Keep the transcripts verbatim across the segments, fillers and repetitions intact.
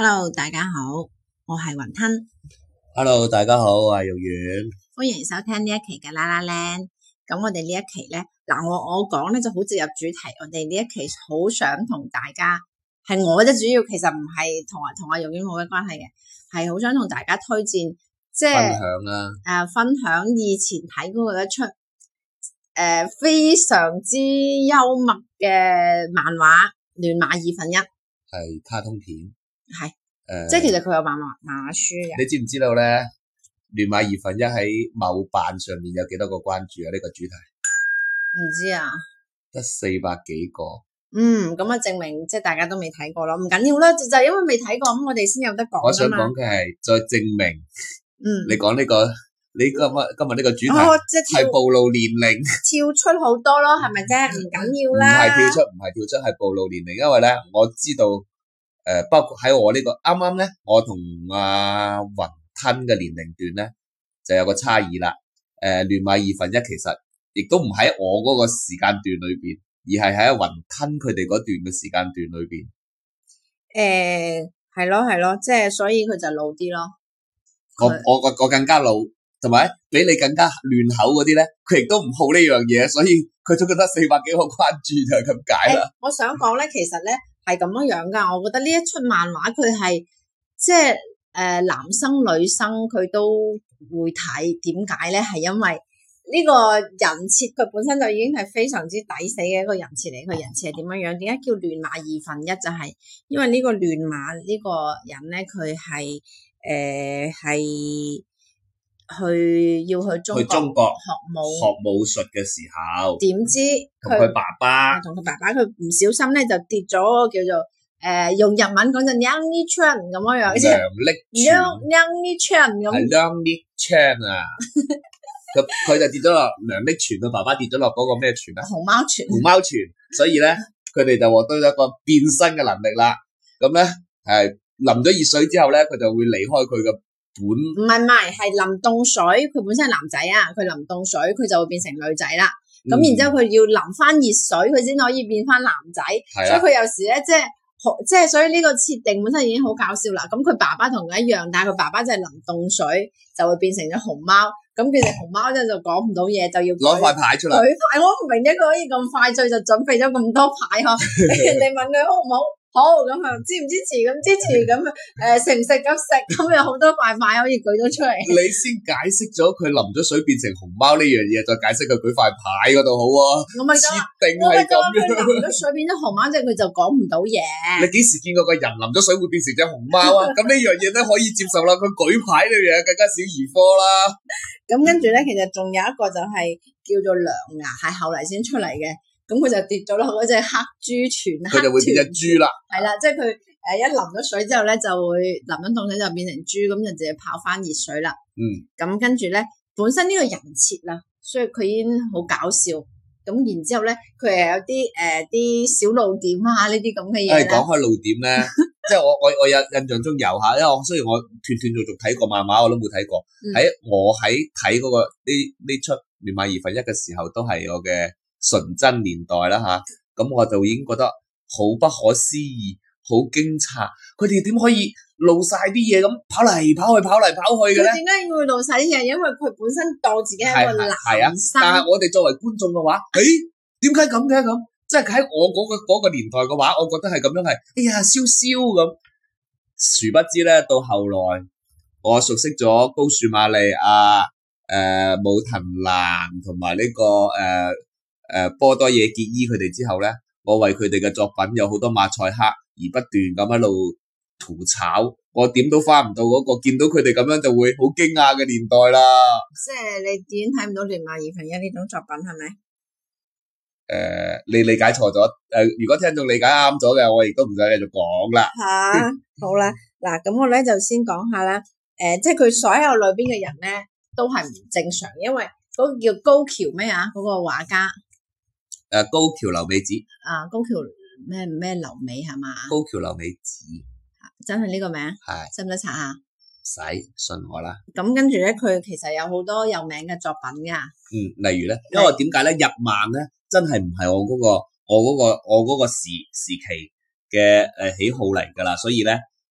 Hello， 大家好，我係雲吞。 Hello， 大家好，我係玉丸。 歡迎收聽呢一期嘅啦啦靚。咁我哋呢一期咧，嗱我我講咧就好直入主題。我哋呢一期好想同大家，係我啫，主要其實唔係同阿同阿玉丸冇乜關係嘅，係好想同大家推薦，即係分享啊， 誒、呃、分享以前睇過嘅一出誒、呃、非常之幽默嘅漫畫《亂馬二分一》， 係卡通片， 係誒， 呃、 即係其實佢有漫畫漫畫書嘅。 你知唔知道咧？亂馬二分一喺某版上面有幾多個關注啊？呢、這個主題唔知啊， 得四百幾個。 嗯，咁啊證明即係大家都未睇過咯，唔緊要啦，就就係因為未睇過，咁我哋先有得講。 我想講嘅係再證明， 嗯， 你講呢、這個，你今日今日呢個主題哦，即係係暴露年齡， 跳出好多咯，係咪啫？唔緊要唔啦， 係跳出，唔係跳出，係暴露年齡，因為咧我知道，誒、呃，包括喺我、這個、剛剛呢個啱啱咧，我同阿雲吞嘅年齡段咧就有個差異啦。誒、呃，亂馬二分一其實亦都唔喺我嗰個時間段裏邊，而係喺雲吞佢哋嗰段嘅時間段裏邊。 誒，係咯係咯，即係所以佢就老啲咯。 我我我我更加老，同埋比你更加亂口嗰啲咧，佢亦都唔好呢樣嘢，所以佢都覺得四百幾個關注就係咁解啦。 我想講咧，其實咧係咁樣樣噶，我覺得呢一出漫畫佢係即係誒、呃、男生女生佢都會睇，點解咧？係因為呢個人設佢本身就已經係非常之抵死嘅一個人設嚟，佢人設係點樣樣？點解叫亂馬二分一？就係、是、因為呢個亂馬呢個人咧，佢係誒係去要去中國， 去中國學武學武術嘅時候， 點知同佢爸爸同佢爸爸佢唔小心咧就跌咗叫做誒、呃、用日文講就娘呢槍咁樣樣， 梁力全娘呢槍咁， 係梁力槍啊！佢佢就跌咗落梁力全，佢爸爸跌咗落嗰個咩泉啊？ 熊貓泉， 熊貓泉，所以咧佢哋就獲得咗一個變身嘅能力啦。咁咧係淋咗熱水之後咧，佢就會離開佢嘅本。 唔係唔係，係淋凍水，佢本身係男仔啊，佢淋凍水佢就會變成女仔啦。咁、嗯、然之後佢要淋翻熱水，佢先可以變翻男仔。的所以佢有時咧即係即係，所以呢個設定本身已經好搞笑啦。咁佢爸爸同佢一樣，但係佢爸爸就係淋凍水就會變成咗熊貓。咁變成熊貓咧就講唔到嘢，就要攞塊牌出嚟。 舉牌，我唔明點解佢可以咁快脆就準備咗咁多牌呵？人哋問佢好唔好？好咁啊，支唔支持咁支持咁啊？誒，食唔食咁食咁有好多塊牌可以舉到出嚟。 你先解釋咗佢淋咗水變成熊貓呢樣嘢，再解釋佢舉塊牌嗰度好啊。 我咪設定係咁樣。 佢淋咗水變咗熊貓，即係佢就講唔到嘢。 你幾時見過個人淋咗水會變成隻熊貓啊？咁呢樣嘢咧可以接受啦，佢舉牌呢樣嘢更加小兒科啦。 咁跟住咧，其實仲有一個就係叫做梁牙，係後嚟先出嚟嘅。咁佢就跌咗落嗰隻黑豬泉，佢就會變隻豬啦。 係啦，即係佢誒一淋咗水之後咧，就會淋咗凍水就變成豬，咁就直接跑翻熱水啦。 嗯，咁跟住咧，本身呢個人設啦，所以佢已經好搞笑。咁然之後咧，佢係有啲誒啲小露點啊，呢啲咁嘅嘢咧。 講開露點咧，即係我我我有印象中有下，因為我雖然我斷斷續續睇過漫畫，我都冇睇過。喺、嗯、我喺睇嗰個呢呢出亂馬二分一嘅時候，都係我嘅純真年代啦吓，咁、啊、我就已經覺得好不可思議，好驚詫，佢哋點可以露晒啲嘢咁跑嚟跑去，跑嚟跑去嘅咧？點解會露晒啲嘢？因為佢本身當自己係一個男生。 但係我哋作為觀眾嘅話，誒、欸，點解咁嘅咁？即係喺我嗰、那個嗰、那個年代嘅話，我覺得係咁樣係，哎呀，燒燒咁。殊不知咧，到後來我熟悉咗高樹瑪利亞、誒武藤蘭同埋呢個誒。呃誒、呃，波多野結衣佢哋之後咧，我為佢哋嘅作品有好多馬賽克而不斷咁喺度吐槽，我點都翻唔到嗰、那個見到佢哋咁樣就會好驚訝嘅年代啦。即係你已經睇唔到亂馬二分一呢種作品係咪？誒、呃，你理解錯咗。誒、呃，如果聽眾理解啱咗嘅，我亦都唔使繼續講啦。 吓、啊，好啦，嗱，咁我咧就先講下啦。誒、呃，即係佢所有裏邊嘅人咧都係唔正常，因為嗰個叫高橋咩啊，嗰、那個畫家。 誒，高橋留美子啊，高橋咩咩留美係嘛？ 高橋留美子， 真係呢個名？係，使唔使查下？ 唔使，信我啦。 咁跟住咧，佢其實有好多有名嘅作品噶。 嗯，例如咧，因為點解咧？日漫咧，真係唔係我嗰個我嗰個我嗰個時時期嘅誒喜好嚟噶啦，所以咧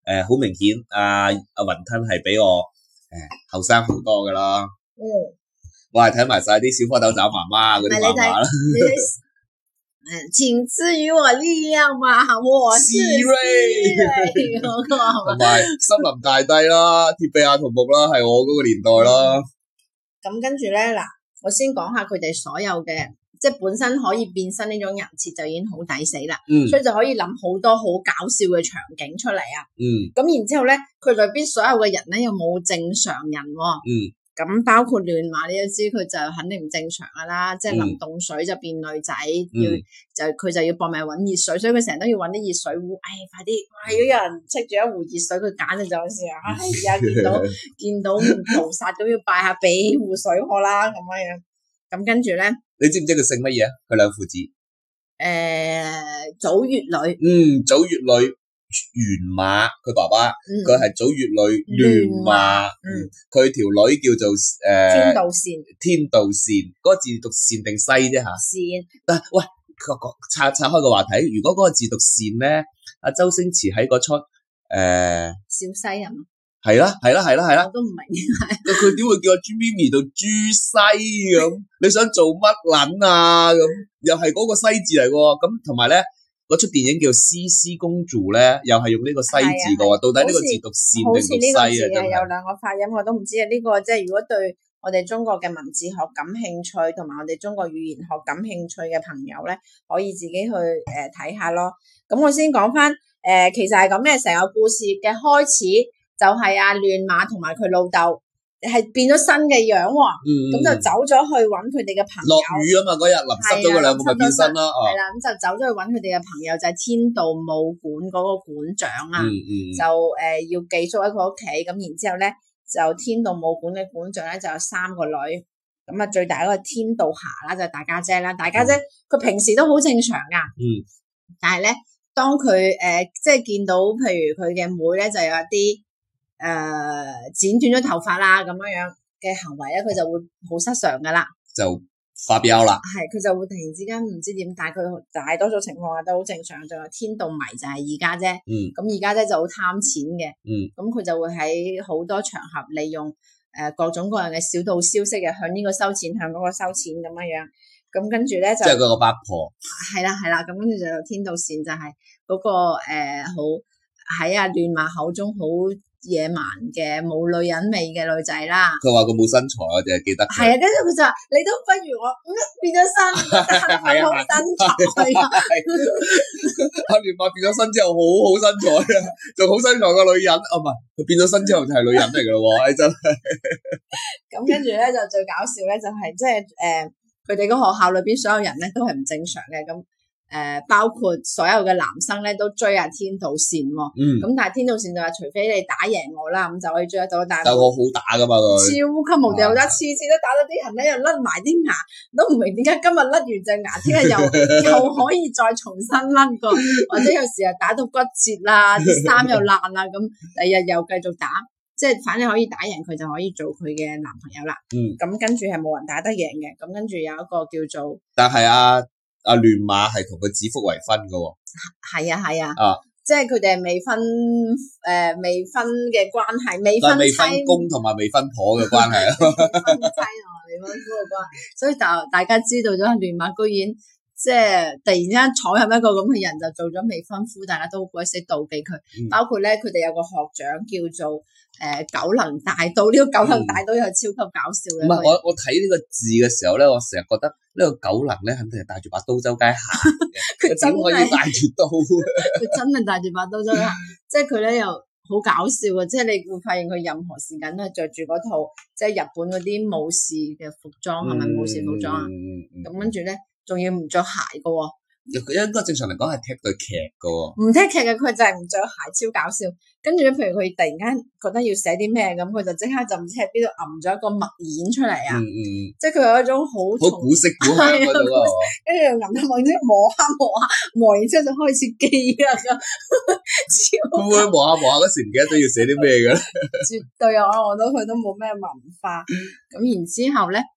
誒好明顯，阿阿雲吞係比我誒後生好多噶啦。 嗯， 我係睇埋晒啲小蝌蚪找媽媽嗰啲漫畫啦。 誒，請賜予我力量吧，我是瑞同埋森林大帝啦，鐵臂阿童木啦，係我嗰個年代啦。 咁跟住咧，嗱，我先講下佢哋所有嘅，即係本身可以變身呢種人設就已經好抵死啦。 嗯， 所以就可以諗好多好搞笑嘅場景出嚟啊。 嗯， 咁然之後咧，佢裏邊所有嘅人咧又冇正常人喎。 嗯。 咁包括亂馬，你都知佢就肯定唔正常噶啦，即係淋凍水就變女仔， 嗯、 要就佢就要搏命揾熱水，所以佢成日都要揾啲熱水壺。唉、哎，快啲！哇，如果有人戚住一壺熱水，佢揀就就有時啊，哎呀，見到見到屠殺咁要拜下俾壺水我啦，咁樣樣。咁跟住咧， 你知唔知佢姓乜嘢啊？佢兩父子。誒、 呃，祖乙女。 嗯，祖乙女。玄馬佢爸爸，佢係祖乙女亂馬，佢條女叫做誒天道線， 天道線嗰個字讀線定西啫吓？線。但係喂，拆拆開個話題，如果嗰個字讀線咧，阿周星馳喺嗰出誒小西人， 係啦係啦係啦係啦， 我都唔明點解佢點會叫阿朱咪咪到朱西咁？你想做乜撚啊？咁又係嗰個西字嚟喎，咁同埋咧。嗰出電影叫《絲絲公主》咧，又係用呢個西字嘅喎，到底呢個字讀線定讀西啊？真係有兩個發音我都唔知啊！呢、這個即係如果對我哋中國嘅文字學感興趣，同埋我哋中國語言學感興趣嘅朋友咧，可以自己去誒睇、呃、下咯。咁我先講翻誒，其實係咁嘅，成個故事嘅開始就係阿亂馬同埋佢老豆。係變咗新嘅樣喎，咁、嗯、就走咗去揾佢哋嘅朋友。落雨啊嘛，嗰日淋濕咗嗰兩個咪變身咯。係啦，咁就走咗去揾佢哋嘅朋友，就係、是、天道武館嗰個館長啊， 嗯嗯、 就誒、呃、要寄宿喺佢屋企。咁然之後咧，就天道武館嘅館長咧就有三個女，咁啊最大嗰個天道霞啦，就係、大家姐啦。大家姐佢、嗯、平時都好正常噶， 嗯、 但係咧當佢誒、呃、即係見到譬如佢嘅妹咧就有一啲。誒、呃，剪短咗頭髮啦，咁樣樣嘅行為咧，佢就會好失常噶啦， 就發飆啦。 係，佢就會突然之間唔知點，但係佢大多數情況下都好正常，仲有天道迷就係二家姐， 嗯， 咁二家姐就好貪錢嘅， 嗯， 咁佢就會喺好多場合利用誒、呃、各種各樣嘅小道消息嘅，向呢個收錢，向嗰個收錢咁樣樣，咁跟住咧就即係佢個八婆， 係啦係啦，咁跟住就有天道線就係嗰、那個誒、呃、好喺阿亂馬口中好野蠻嘅冇女人味嘅女仔啦， 佢話佢冇身材，我淨係記得。 係啊，跟住佢就話你都不如我，嗯、變咗身，冇身材啊！ 阿亂馬變咗身之後好好身材啊，仲好身材個女人啊，唔係佢變咗身之後就係女人嚟噶咯喎，真係。 咁跟住咧就最搞笑咧就係即係誒，佢哋個學校裏邊所有人咧都係唔正常嘅咁。誒、呃，包括所有嘅男生咧都追下天道線喎， 嗯， 咁但係天道線就話，除非你打贏我啦，咁就可以追得到。但係我好打噶嘛， 超級無敵好打，次次都打到啲人咧又甩埋啲牙，都唔明點解今日甩完隻牙，聽日又又可以再重新甩過，或者有時又打到骨折啦，啲衫又爛啦，咁第日又繼續打，即係反正可以打贏佢就可以做佢嘅男朋友啦。 嗯， 咁跟住係冇人打得贏嘅，咁跟住有一個叫做， 但係啊。阿亂馬係同佢指腹為婚噶喎， 係啊係啊， 啊， 即係佢哋係未婚誒未婚嘅關係，未婚未婚公同埋未婚婆嘅關係啊， 未婚妻同埋未婚夫嘅關係，所以就大家知道咗亂馬居然即係突然之間闖入一個咁嘅人就做咗未婚夫，大家都好鬼死妒忌佢，嗯、包括咧佢哋有個學長叫做。誒、呃，九能大刀呢、這個九能大刀又係超級搞笑嘅。唔係、嗯、 我我睇呢個字嘅時候咧，我成日覺得呢個九能咧，肯定係帶住把刀周街行嘅。佢點可以帶住刀？ 佢真係帶住把刀周街行，即係佢咧又好搞笑啊！即係你會發現佢任何時間都係着住嗰套即係日本嗰啲武士嘅服裝，係咪、嗯、武士服裝啊？咁、嗯、跟住咧，仲要唔着鞋噶。 應該正常嚟講係踢對劇噶， 唔踢劇嘅佢就係唔着鞋，超搞笑。跟住咧，譬如佢突然間覺得要寫啲咩咁，佢就即刻就唔知喺邊度揞咗一個墨硯出嚟啊！嗯嗯、即係佢有一種好好古色古香嗰種啊！ 跟住又揞咗墨硯，磨下磨下磨，然之後就開始記啦咁。 會唔會磨下磨下嗰時唔記得都要寫啲咩嘅咧？ 絕對啊！我覺得佢都冇咩文化。咁然之後咧。誒、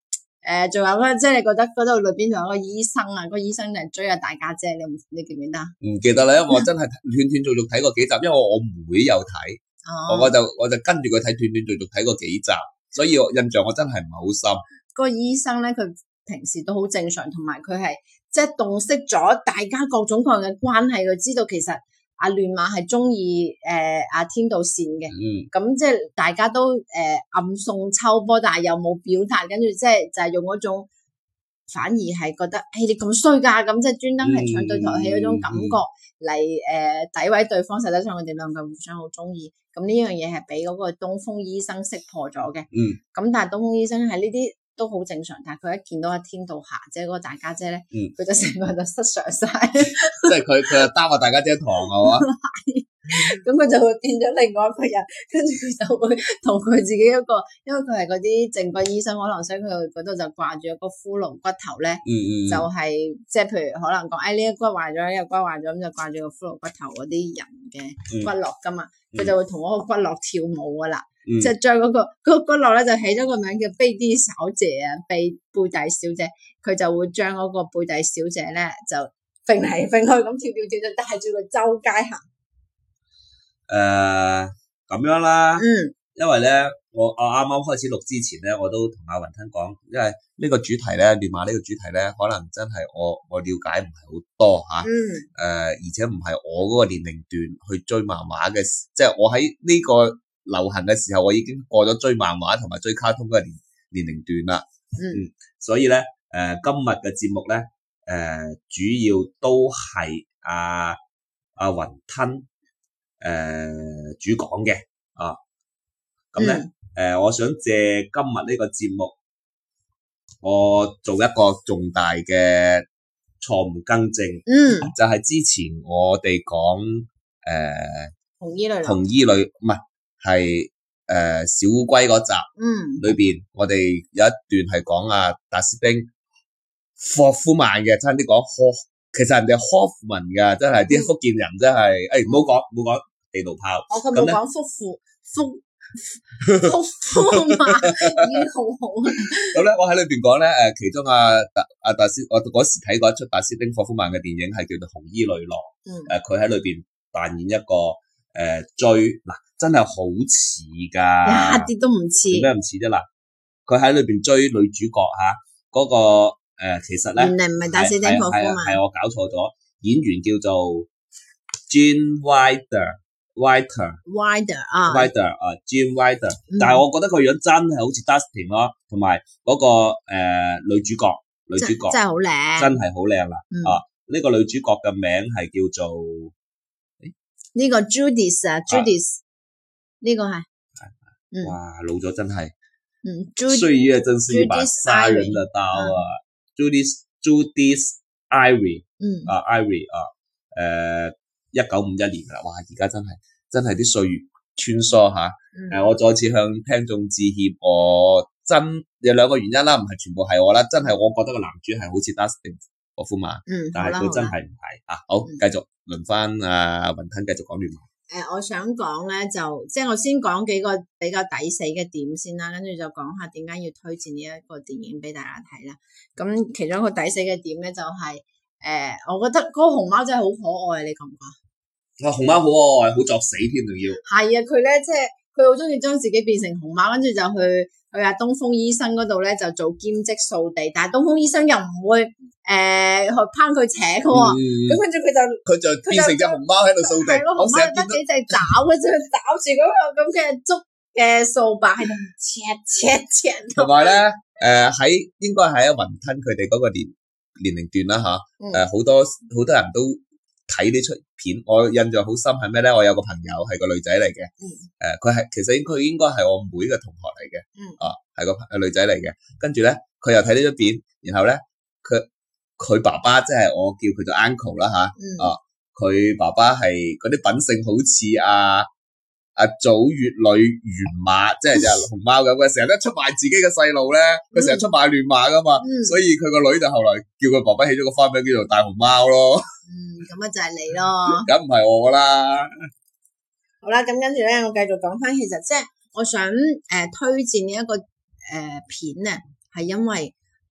誒，仲有咧，即係你覺得嗰度裏邊仲有個醫生啊，個醫生就係追阿大家姐，你唔你記唔記得啊？ 唔記得啦，因為我真係斷斷續續睇過幾集，因為我我妹有睇，我我就我就跟住佢睇斷斷續續睇過幾集，所以我印象我真係唔係好深。 個醫生咧，佢平時都好正常，同埋佢係即係洞悉咗大家各種各樣嘅關係，佢知道其實阿亂馬係中意誒阿天道線嘅，咁、嗯、即係大家都誒、呃、暗送秋波，但係又冇表態，跟住即係就係用嗰種反而係覺得誒、欸、你咁衰噶，咁即係專登係唱對台戲嗰種感覺嚟誒詆毀對方，實際上佢哋兩個互相好中意，咁呢樣嘢係俾嗰個東風醫生識破咗嘅，咁、嗯、但係東風醫生喺呢啲都好正常，但係佢一見到阿天道霞姐嗰個大家姐咧，佢、嗯、就成個人就失常晒， 即係佢佢就擔阿大家姐堂係嘛， 咁佢就會變咗另外一個人，跟住佢就會同佢自己一個，因為佢係嗰啲正骨醫生，可能所以佢嗰度就掛住一個骷髏骨頭咧，嗯嗯就係即係譬如可能講，誒呢一骨壞咗，呢個骨壞咗，咁就掛住個骷髏骨頭嗰啲人嘅骨骼噶嘛，佢、嗯、就會同嗰個骨骼跳舞噶啦。嗯、即係將嗰個嗰、嗰個骨骼咧就起咗個名叫貝蒂小姐啊，貝貝蒂小姐，佢就會將嗰個貝蒂小姐咧就揈嚟揈去咁跳跳跳，就帶住佢周街行。 誒、呃，咁樣啦， 嗯， 因為咧我我啱啱開始錄之前咧，我都同阿雲吞講，因為呢個主題咧，亂馬呢個主題咧，可能真係我我了解唔係好多吓，嗯，誒、呃，而且唔係我嗰個年齡段去追漫畫嘅，即係我喺呢個流行嘅時候，我已經過咗追漫畫同埋追卡通嘅年年齡段啦。嗯，嗯，所以咧，誒、呃，今日嘅節目咧，誒、呃，主要都係阿阿雲吞誒、呃、主講嘅啊。咁咧，誒、嗯呃，我想借今日呢個節目，我做一個重大嘅錯誤更正。嗯，就係之前我哋講誒紅衣女紅衣女唔係。係誒、呃、小烏龜嗰集，嗯，裏邊我哋有一段係講阿達斯丁霍夫曼嘅，差啲講霍，其實人哋霍夫曼噶，真係啲、嗯、福建人真係，誒唔好講唔好講地道炮，我佢冇講福富福福夫曼已經好好啊。咁咧，我喺裏邊講咧，誒，其中阿達阿達斯，我嗰時睇過一出達斯丁霍夫曼嘅電影，係叫做《紅衣女郎》，嗯，誒，佢喺裏邊扮演一個誒、呃、追嗱。真係好似噶，一啲都唔似。點解唔似啫？嗱，佢喺裏邊追女主角吓，嗰、那個誒、呃，其實咧，原來唔係達斯丁霍夫曼，係我搞錯咗，演員叫做 Gene Wilder，Wilder，Wilder 啊 ，Wilder 啊 ，Gene Wilder，但係我覺得佢樣真係好似 Dustin 咯，同埋嗰個誒、呃、女主角，女主角真係好靚，真係好靚啦。嗯、啊，呢、這個女主角嘅名係叫做呢個 Judith 啊 ，Judith。呢個係，哇老咗真係，嗯，歲月真是一把殺人的刀啊 ，Judith Judith Irie，嗯啊 Irie 啊，誒一九五一年啦，哇而家真係真係啲歲月穿梭吓，誒、嗯呃、我再次向聽眾致歉，我真有兩個原因啦，唔係全部係我啦，真係我覺得個男主係好似 Dustin 霍夫曼，嗯，但係佢真係唔係啊，好繼續輪翻阿雲吞繼續講亂馬。誒、呃，我想講咧，就即係我先講幾個比較抵死嘅點先啦，跟住就講下點解要推薦呢一個電影俾大家睇啦。咁其中一個抵死嘅點咧，就係、是、誒、呃，我覺得嗰個熊貓真係好可愛，你覺唔覺？啊，熊貓好可愛，好作死添，仲要係啊！佢咧即係佢好中意將自己變成熊貓，跟住就去去阿東風醫生嗰度咧就做兼職掃地，但係東風醫生又唔會。誒、呃，去攀佢扯嘅喎，咁跟住佢就佢就變成隻熊貓喺度掃地，我成日得幾隻爪嘅啫，爪住嗰個咁嘅竹嘅掃把喺度切切切。同埋咧，誒喺、呃、應該喺雲吞佢哋嗰個年年齡段啦吓，誒、啊、好、嗯、多好多人都睇呢出片，我印象好深係咩咧？我有個朋友係個女仔嚟嘅，誒佢係其實佢應該係我妹嘅同學嚟嘅，嗯、啊係個女仔嚟嘅，跟住咧佢又睇呢出片，然後咧佢。佢爸爸即係我叫佢做 uncle 啦吓，嗯、啊，佢爸爸係嗰啲品性好似阿阿祖乙女玄馬，即係就熊貓咁嘅，成日都出賣自己嘅細路咧，佢成日出賣亂馬噶嘛，嗯、所以佢個女就後來叫佢爸爸起咗個花名叫做大熊貓咯。嗯，咁啊就係你咯，咁唔係我啦。好啦，咁跟住咧，我繼續講翻，其實即係我想誒、呃、推薦呢一個誒片咧，係因為。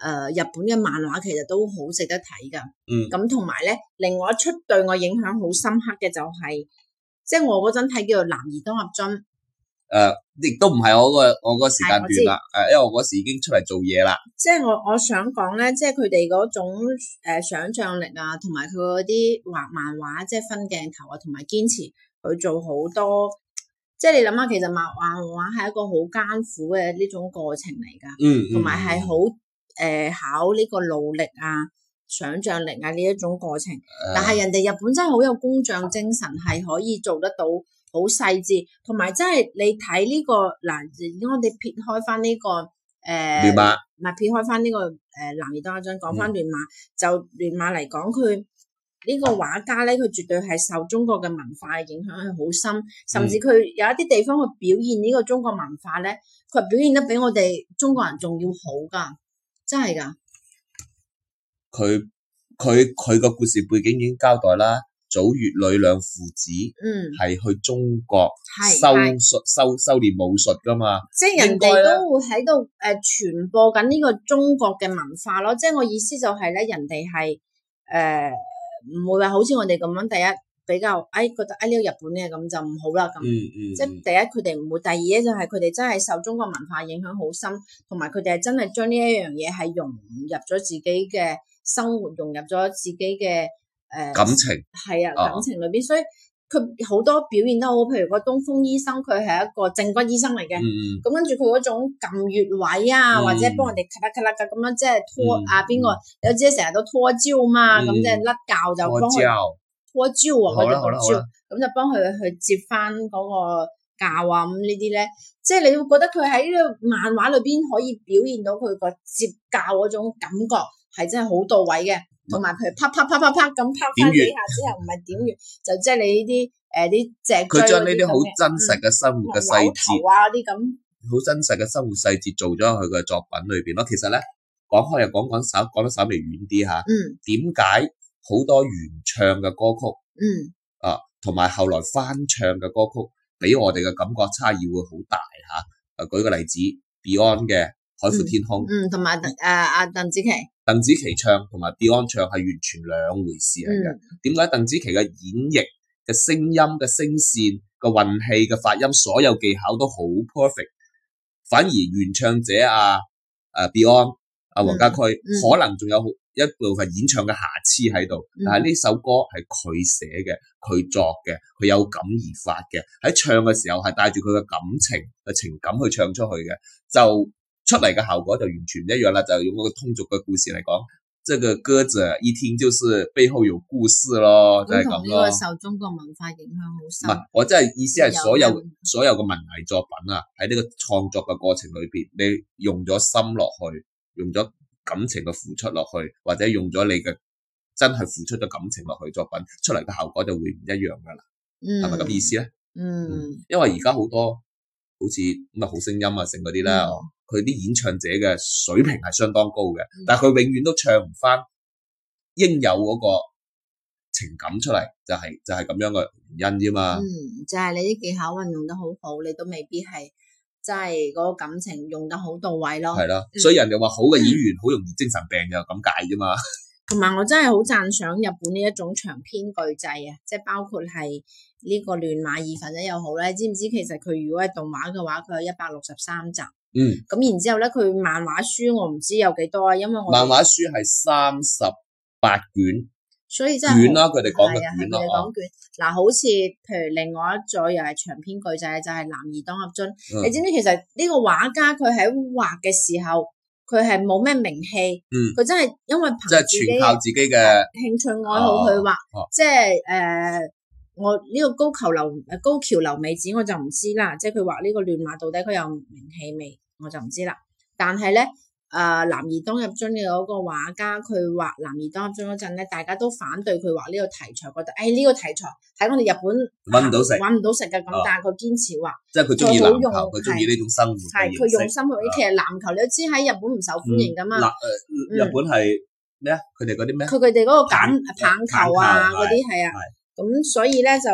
呃、日本嘅漫畫其實都好值得睇㗎。 嗯， 咁同埋咧，另外一出對我影響好深刻嘅就係、是，即係我嗰陣睇叫做《男兒當入樽》。 誒，亦都唔係我個我個時間段啦。誒，因為我嗰時已經出嚟做嘢啦。 即係我我想講咧，即係佢哋嗰種誒、呃、想像力啊，同埋佢嗰啲畫漫畫，即係分鏡頭啊，同埋堅持去做好多。即係你諗下，其實漫畫畫係一個好艱苦嘅呢種過程嚟㗎， 嗯， 同埋係好誒考呢個努力啊、想像力啊呢一種過程。呃、但係人哋日本真係好有工匠精神，係可以做得到好細緻，同埋真係你睇呢、這個嗱，如果我哋撇開翻呢、這個誒， 亂馬唔係撇開翻呢、這個誒、呃、男兒當入樽，講翻亂馬，嗯、就亂馬嚟講佢。呢個畫家咧，佢絕對係受中國嘅文化嘅影響係好深，甚至佢有一啲地方去表現呢個中國文化咧，佢表現得比我哋中國人仲要好噶，真係噶。 佢佢佢個故事背景已經交代啦，祖乙女兩父子，嗯，係去中國修術修修煉武術噶嘛， 即係人哋都會喺度誒傳播緊呢個中國嘅文化咯。即係我意思就係咧，人哋係誒。呃唔會話好似我哋咁樣，第一比較誒、哎、覺得誒呢、哎這個日本嘅咁就唔好啦咁， 嗯嗯、 即係第一佢哋唔會，第二咧就係佢哋真係受中國文化影響好深，同埋佢哋係真係將呢一樣嘢係融入咗自己嘅生活，融入咗自己嘅誒、呃、 感情， 係啊感情裏邊，所以。佢好多表現得好，譬如個東風醫生，佢係一個正骨醫生嚟嘅。咁、嗯、跟住佢嗰種撳穴位啊，嗯、或者幫人哋咔啦咔啦噶咁樣，即係拖、嗯、啊邊個？有啲成日都拖焦嘛，咁、嗯、即係甩臼就幫佢拖焦啊，嗰啲焦，咁就幫佢去接翻嗰個臼啊。咁呢啲咧，即係你會覺得佢喺呢個漫畫裏邊可以表現到佢個接臼嗰種感覺係真係好到位嘅。同埋譬如啪啪啪啪啪咁啪翻幾下之後，唔係點穴，就即係你呢啲誒啲脊椎， 佢將呢啲好真實嘅生活嘅細節啊啲咁， 好真實嘅生活細節做咗佢嘅作品裏邊咯。其實咧講開又講講稍講得稍微遠啲吓，嗯，點解好多原唱嘅歌曲，嗯啊，同埋後來翻唱嘅歌曲，俾我哋嘅感覺差異會好大吓。誒，舉個例子 ，Beyond 嘅《海闊天空》， 嗯，同埋誒阿鄧紫棋。 鄧紫棋唱同埋 Beyond 唱係完全兩回事嚟嘅。點解鄧紫棋嘅演繹嘅聲音嘅聲線嘅運氣嘅發音所有技巧都好 perfect， 反而原唱者啊誒 Beyond 阿黃家駒、嗯嗯、可能仲有一部分演唱嘅瑕疵喺度，嗯、但係呢首歌係佢寫嘅，佢作嘅，佢有感而發嘅，喺唱嘅時候係帶住佢嘅感情嘅情感去唱出去嘅，就。出嚟嘅效果就完全唔一樣啦，就用嗰個通俗嘅故事嚟講，這個歌者一聽就是背後有故事咯，就係咁咯。 受中國文化影響好深。 唔係，我真係意思係所有所有嘅文藝作品啊，喺呢個創作嘅過程裏邊，你用咗心落去，用咗感情嘅付出落去，或者用咗你嘅真係付出咗感情落去作品，出嚟嘅效果就會唔一樣噶啦。嗯，係咪咁意思咧？嗯，嗯，因為而家好多好似咁啊好聲音啊，成嗰啲咧。嗯佢啲演唱者嘅水平係相當高嘅，嗯、但係佢永遠都唱唔翻應有嗰個情感出嚟，就係、是、就係、是、咁樣嘅原因啫嘛。嗯， 就係、是、你啲技巧運用得好好，你都未必係真係嗰個感情用得好到位咯。係啦， 所以人哋話好嘅演員好、嗯、容易精神病就咁解啫嘛。 同埋我真係好讚賞日本呢一種長篇巨製啊，即係包括係呢個亂馬二分一又好咧，知唔知其實佢如果係動畫嘅話，佢有一百六十三集。嗯，咁然之後咧，佢漫畫書我唔知有幾多啊，因為我漫畫書係三十八卷， 所以真係卷啦，佢哋講嘅卷咯。 講卷嗱，好似譬如另外一組又係長篇巨製，就係、是《男兒當入樽》。嗯、你知唔知其實呢個畫家佢喺畫嘅時候，佢係冇咩名氣，佢、嗯、真係因為憑自己全靠自己嘅興趣愛好去畫，哦哦、即係誒。呃我呢個高橋留誒高橋留美子我就唔知啦，即係佢畫呢個亂馬到底佢有名氣未，我就唔知啦。但係咧，誒、呃、男兒當入樽嘅嗰個畫家，佢畫男兒當入樽嗰陣咧，大家都反對佢畫呢個題材，覺得誒呢、哎這個題材喺我哋日本搵唔到食， 搵唔到食嘅咁，哦、但係佢堅持畫， 即係佢中意籃球，佢中意呢種生活，係佢用心去。其實籃球你都知喺日本唔受歡迎噶嘛， 嗱誒、嗯，日本係咩啊？佢哋嗰啲咩？ 佢佢哋嗰個揀棒球啊嗰啲係啊。咁所以咧就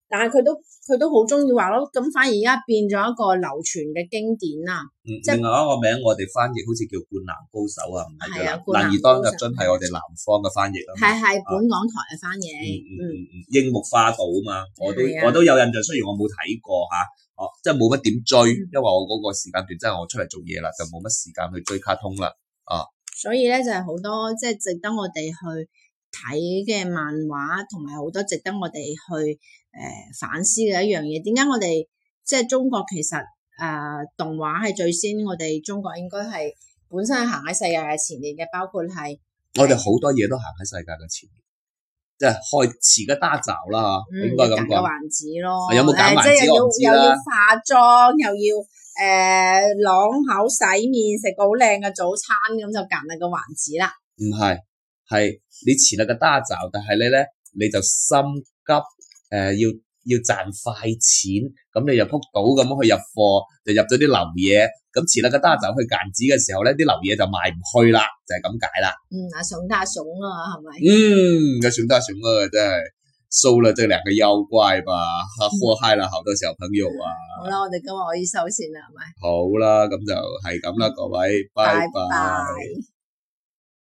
但係佢都佢都好中意畫咯。咁反而而家變咗一個流傳嘅經典啊！ 嗯， 即係另外一個名我哋翻譯好似叫灌籃高手啊，唔係㗎啦。 係啊灌籃男兒當入樽係我哋南方嘅翻譯啊。 係係本港台嘅翻譯。 嗯嗯嗯嗯，櫻木花道啊嘛，我都係啊我都有印象，雖然我冇睇過嚇，哦，即係冇乜點追，因為我嗰個時間段真係我出嚟做嘢啦，就冇乜時間去追卡通啦。 所以咧就係好多即係值得我哋去睇嘅漫畫，同埋好多值得我哋去誒、呃、反思嘅一樣嘢。點解我哋即係中國其實誒、呃、動畫係最先？我哋中國應該係本身係行喺世界嘅前列嘅，包括係我哋好多嘢都行喺世界嘅前面，即係開始嘅大爪啦， 嗯應該咁講。 揀個環子咯， 有冇揀環子即係又要我唔知啦又要化妝，又要誒啷口洗面，食個好靚嘅早餐，咁就揀啦個環子啦。 唔係，係你前日嘅大爪，但係你咧你就心急，誒、呃、要要賺快錢，咁你就撲到咁去入貨，就入咗啲流嘢。咁前日嘅大爪去揀子嘅時候咧，啲流嘢就賣唔去啦，就係、是、咁解啦。 嗯，阿熊大熊啊，係咪？ 嗯，個熊大熊啊，真係收了這兩個妖怪吧，禍害了好多小朋友啊。 好啦，我哋今日可以收線啦，係咪？ 好啦，咁就係咁啦，各位，拜拜。 拜拜。